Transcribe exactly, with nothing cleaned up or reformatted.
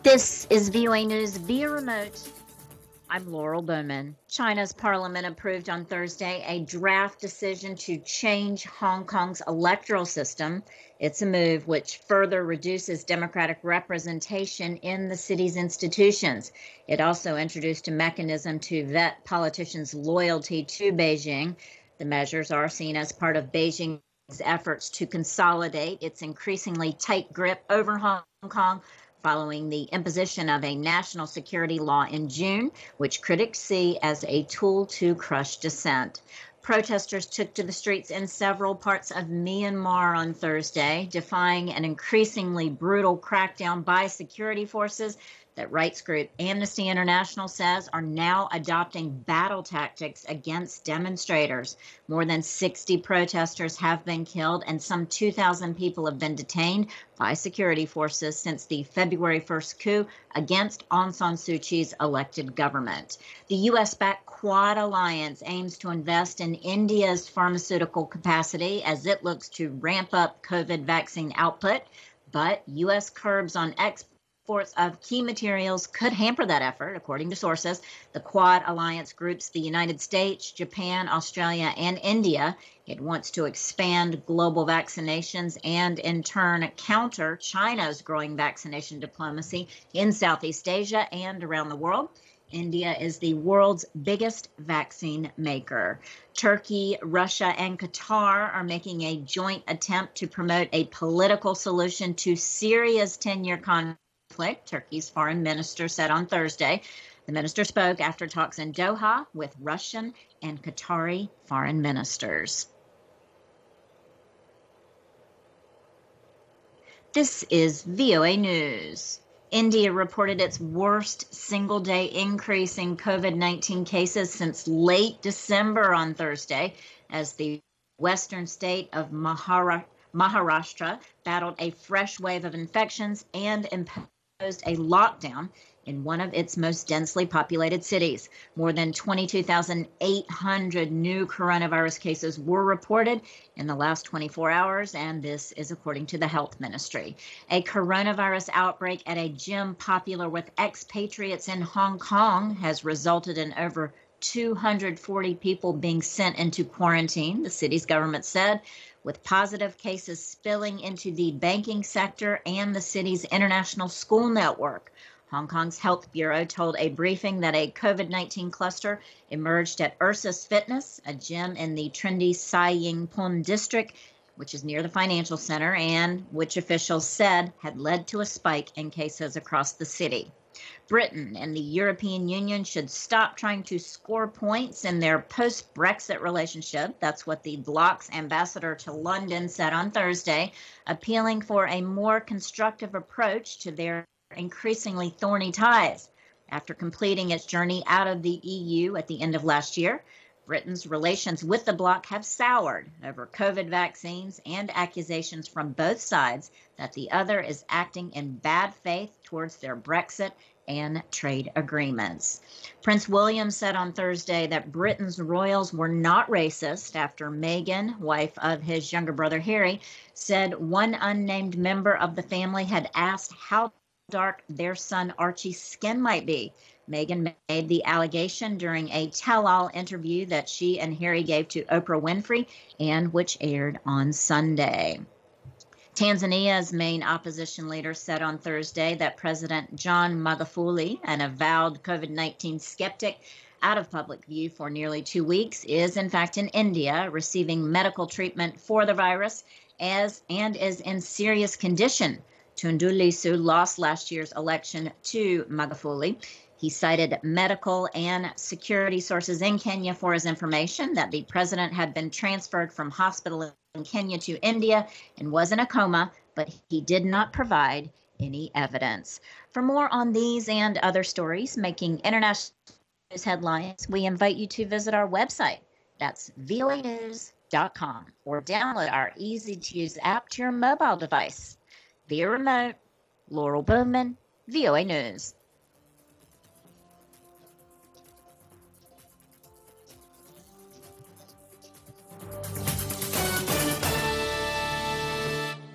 This is V O A News via remote. I'm Laurel Bowman. China's parliament approved on Thursday a draft decision to change Hong Kong's electoral system. It's a move which further reduces democratic representation in the city's institutions. It also introduced a mechanism to vet politicians' loyalty to Beijing. The measures are seen as part of Beijing's efforts to consolidate its increasingly tight grip over Hong Kong, following the imposition of a national security law in June, which critics see as a tool to crush dissent. Protesters took to the streets in several parts of Myanmar on Thursday, defying an increasingly brutal crackdown by security forces that rights group Amnesty International says are now adopting battle tactics against demonstrators. More than sixty protesters have been killed and some two thousand people have been detained by security forces since the February first coup against Aung San Suu Kyi's elected government. The U S-backed Quad Alliance aims to invest in India's pharmaceutical capacity as it looks to ramp up COVID vaccine output, but U S curbs on exports Exports of key materials could hamper that effort, according to sources. The Quad Alliance groups the United States, Japan, Australia, and India. It wants to expand global vaccinations and, in turn, counter China's growing vaccination diplomacy in Southeast Asia and around the world. India is the world's biggest vaccine maker. Turkey, Russia, and Qatar are making a joint attempt to promote a political solution to Syria's ten-year conflict. Turkey's foreign minister said on Thursday. The minister spoke after talks in Doha with Russian and Qatari foreign ministers. This is V O A News. India reported its worst single-day increase in COVID nineteen cases since late December on Thursday, as the western state of Mahara- Maharashtra battled a fresh wave of infections and imposed a lockdown in one of its most densely populated cities. More than twenty-two thousand eight hundred new coronavirus cases were reported in the last twenty-four hours, and this is according to the health ministry. A coronavirus outbreak at a gym popular with expatriates in Hong Kong has resulted in over two hundred forty people being sent into quarantine, the city's government said, with positive cases spilling into the banking sector and the city's international school network. Hong Kong's Health Bureau told a briefing that a COVID nineteen cluster emerged at Ursus Fitness, a gym in the trendy Sai Ying Pun district, which is near the financial center, and which officials said had led to a spike in cases across the city. Britain and the European Union should stop trying to score points in their post-Brexit relationship. That's what the bloc's ambassador to London said on Thursday, appealing for a more constructive approach to their increasingly thorny ties. After completing its journey out of the E U at the end of last year, Britain's relations with the bloc have soured over COVID vaccines and accusations from both sides that the other is acting in bad faith towards their Brexit and trade agreements. Prince William said on Thursday that Britain's royals were not racist after Meghan, wife of his younger brother Harry, said one unnamed member of the family had asked how dark their son Archie's skin might be. Meghan made the allegation during a tell-all interview that she and Harry gave to Oprah Winfrey and which aired on Sunday. Tanzania's main opposition leader said on Thursday that President John Magufuli, an avowed COVID nineteen skeptic out of public view for nearly two weeks, is in fact in India receiving medical treatment for the virus as and is in serious condition. Tundu Lissu lost last year's election to Magufuli. He cited medical and security sources in Kenya for his information that the president had been transferred from hospital in Kenya to India and was in a coma, but he did not provide any evidence. For more on these and other stories making international news headlines, we invite you to visit our website. That's V O A news dot com or download our easy-to-use app to your mobile device. Via remote, Laurel Bowman, V O A News.